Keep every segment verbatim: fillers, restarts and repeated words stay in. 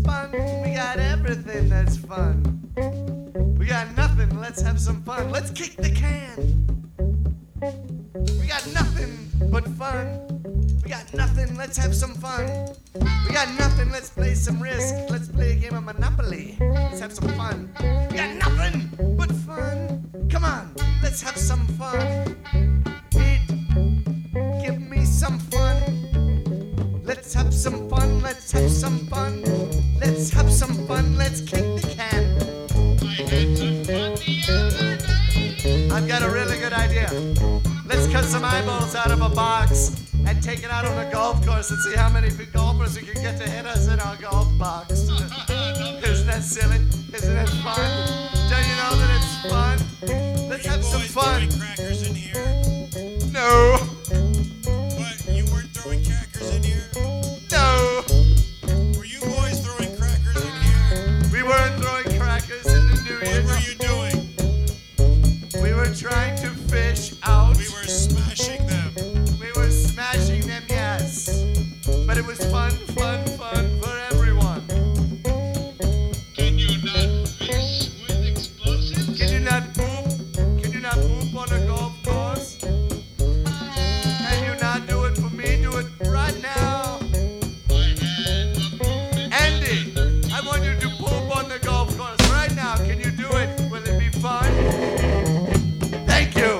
fun. We got everything that's fun. We got nothing, let's have some fun. Let's kick the can. We got nothing but fun. We got nothing, let's have some fun. We got nothing, let's play some Risk. Let's play a game of Monopoly. Let's have some fun. We got nothing but fun. Come on, let's have some fun. Pete, give me some fun. Let's have some fun, let's have some fun. Let's have some fun, let's kick the can. I had some fun the other night. I've got a really good idea. Let's cut some eyeballs out of a box and take it out on a golf course and see how many golfers we can get to hit us in our golf box. Isn't that silly? Isn't it fun? Don't you know that it's fun? Let's have some fun. Throwing crackers in here? No. What? You weren't throwing crackers in here? No. Were you boys throwing crackers in here? We weren't throwing crackers in the New Year. What were you doing? We were trying to fish out. We were smashing them. We were smashing them, yes. But it was fun, fun, fun for everyone. Can you not fish with explosives? Can you not poop? Can you not poop on a golf course? Can you not do it for me? Do it right now. My hand up open. Andy, I want you to poop on the golf course right now. Can you do it? Will it be fun? Thank you.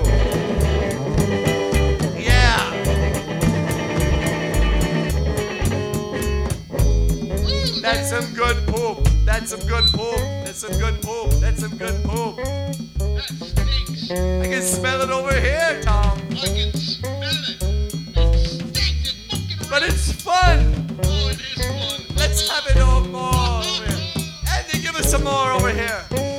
Yeah. That's some good poop. That's some good poop. That's some good poop. That's some good poop. That stinks. I can smell it over here, Tom. I can smell it. It stinks. It's fucking But it's fun. Oh, it is fun. Let's have it all more over here. Andy, give us some more over here.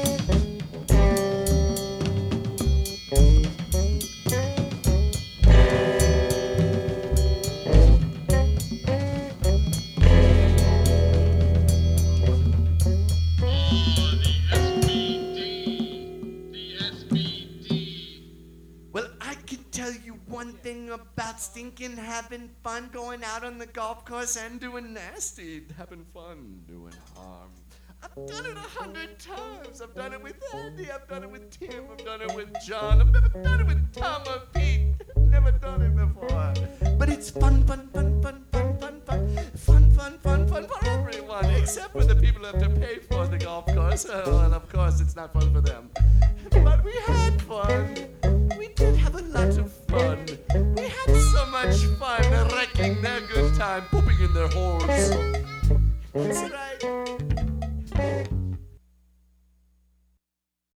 Oh, the S B D. The S B D. Well, I can tell you one thing about stinking having fun going out on the golf course and doing nasty, having fun doing harm. I've done it a hundred times. I've done it with Andy. I've done it with Tim. I've done it with John. I've never done it with Tom or Pete. Never done it before. But it's fun, fun, fun, fun, fun, fun, fun, fun, fun, fun, fun for everyone, except for the people who have to pay for the golf course. Oh, and of course, it's not fun for them. But we had fun. We did have a lot of fun. We had so much fun wrecking their good time, pooping in their holes. That's right.